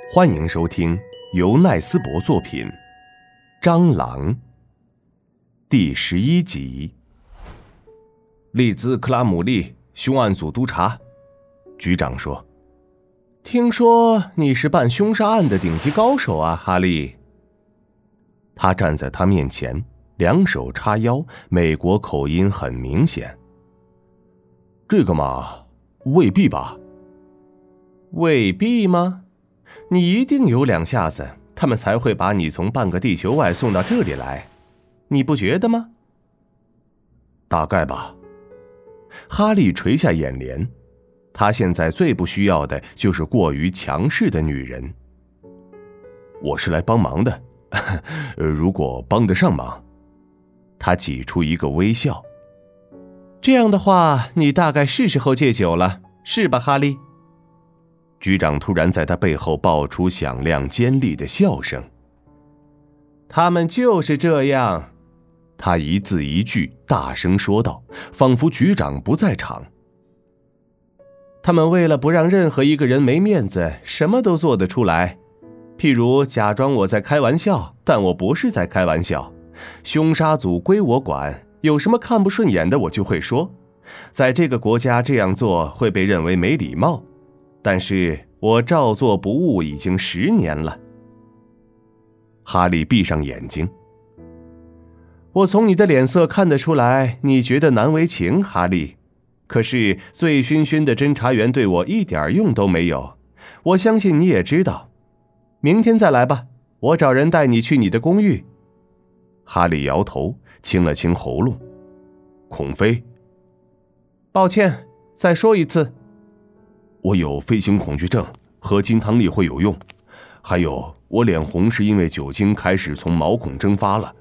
欢迎收听由奈斯伯作品《蟑螂》第11集。利兹·克拉姆利，凶案组督察。局长说：“听说你是办凶杀案的顶级高手啊，哈利。”他站在他面前，两手叉腰，美国口音很明显。这个嘛，未必吧。未必吗？你一定有两下子，他们才会把你从半个地球外送到这里来，你不觉得吗？大概吧。哈利垂下眼帘，他现在最不需要的就是过于强势的女人。我是来帮忙的，如果帮得上忙。他挤出一个微笑。这样的话，你大概是时候戒酒了，是吧，哈利？局长突然在他背后爆出响亮尖利的笑声。他们就是这样，他一字一句大声说道，仿佛局长不在场。他们为了不让任何一个人没面子，什么都做得出来。譬如假装我在开玩笑，但我不是在开玩笑。凶杀组归我管，有什么看不顺眼的我就会说。在这个国家这样做会被认为没礼貌。但是我照做不误已经10年了。哈利闭上眼睛。我从你的脸色看得出来，你觉得难为情，哈利。可是醉醺醺的侦查员对我一点用都没有。我相信你也知道。明天再来吧，我找人带你去你的公寓。哈利摇头，清了清喉咙。孔飞。抱歉，再说一次。我有飞行恐惧症，喝金汤力会有用。还有，我脸红是因为酒精开始从毛孔蒸发了。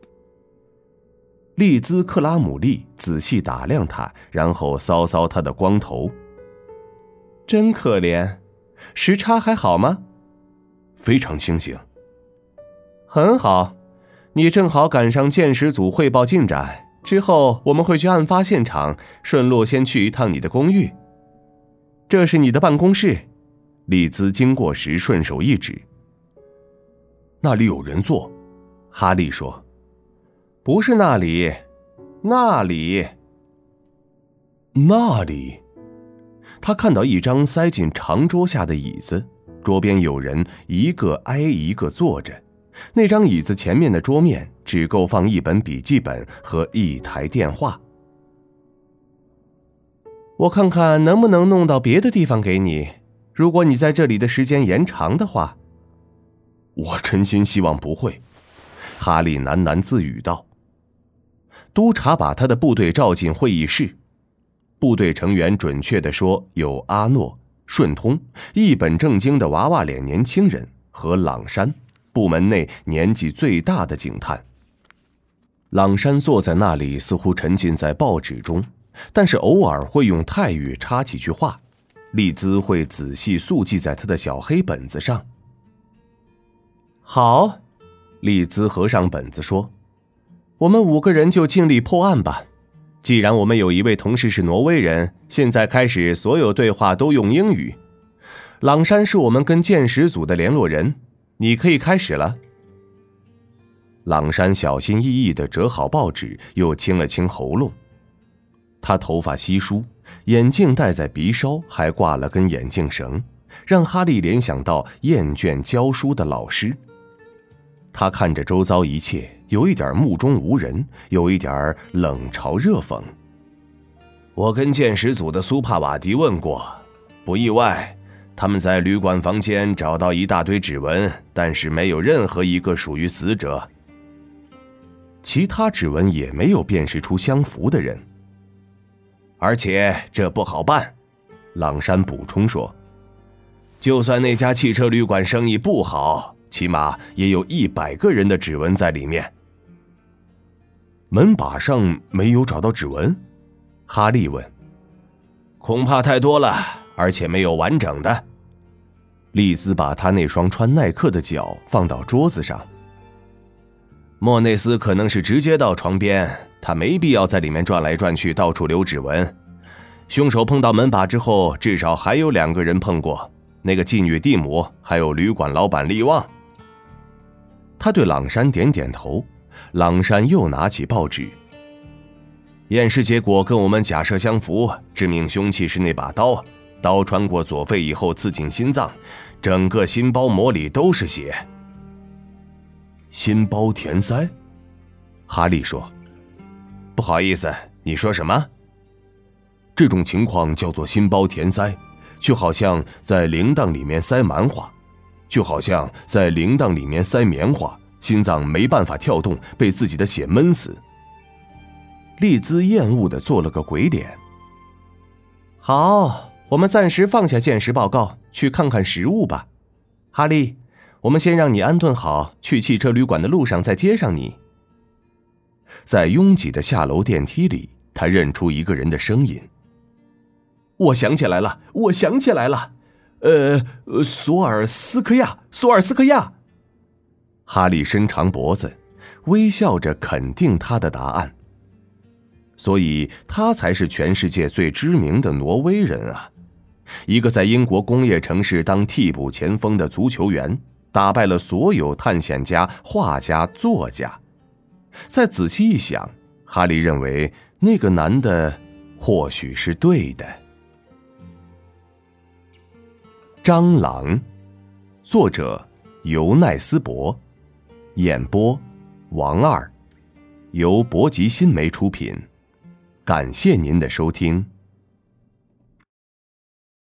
利兹·克拉姆利仔细打量他，然后搔搔他的光头。真可怜，时差还好吗？非常清醒。很好，你正好赶上鉴识组汇报进展，之后我们会去案发现场，顺路先去一趟你的公寓。这是你的办公室，利兹经过时顺手一指。那里有人坐，哈利说。不是那里，那里。那里。他看到一张塞进长桌下的椅子，桌边有人一个挨一个坐着。那张椅子前面的桌面只够放一本笔记本和一台电话。我看看能不能弄到别的地方给你，如果你在这里的时间延长的话。我真心希望不会，哈利喃喃自语道。督察把他的部队召进会议室。部队成员准确地说有阿诺、顺通，一本正经的娃娃脸年轻人，和朗山，部门内年纪最大的警探。朗山坐在那里，似乎沉浸在报纸中，但是偶尔会用泰语插几句话，利兹会仔细速记在他的小黑本子上。好，利兹合上本子说，我们5个人就尽力破案吧。既然我们有一位同事是挪威人，现在开始所有对话都用英语。朗山是我们跟鉴识组的联络人，你可以开始了。朗山小心翼翼地折好报纸，又清了清喉咙。他头发稀疏，眼镜戴在鼻梢，还挂了根眼镜绳，让哈利联想到厌倦教书的老师。他看着周遭一切，有一点目中无人，有一点冷嘲热讽。我跟鉴识组的苏帕瓦迪问过，不意外，他们在旅馆房间找到一大堆指纹，但是没有任何一个属于死者。其他指纹也没有辨识出相符的人。而且这不好办，朗山补充说，就算那家汽车旅馆生意不好，起码也有100个人的指纹在里面。门把上没有找到指纹？哈利问。恐怕太多了，而且没有完整的。利兹把他那双穿耐克的脚放到桌子上。莫内斯可能是直接到床边，他没必要在里面转来转去，到处留指纹。凶手碰到门把之后，至少还有2个人碰过。 那个妓女蒂姆，还有旅馆老板利旺。他对朗山点点头，朗山又拿起报纸。验尸结果跟我们假设相符，致命凶器是那把刀，刀穿过左肺以后刺进心脏，整个心包膜里都是血。心包填塞？哈利说。不好意思，你说什么？这种情况叫做心包填塞，就好像在铃铛里面塞蛮花，就好像在铃铛里面塞棉花，心脏没办法跳动，被自己的血闷死。利兹厌恶地做了个鬼脸。好，我们暂时放下鉴识报告，去看看实物吧。哈利，我们先让你安顿好，去汽车旅馆的路上再接上你。在拥挤的下楼电梯里，他认出一个人的声音。我想起来了，索尔斯克亚。哈利伸长脖子，微笑着肯定他的答案。所以他才是全世界最知名的挪威人啊！一个在英国工业城市当替补前锋的足球员，打败了所有探险家、画家、作家。再仔细一想，哈利认为那个男的或许是对的。蟑螂，作者尤奈斯伯，演播王二，由博吉新媒出品。感谢您的收听。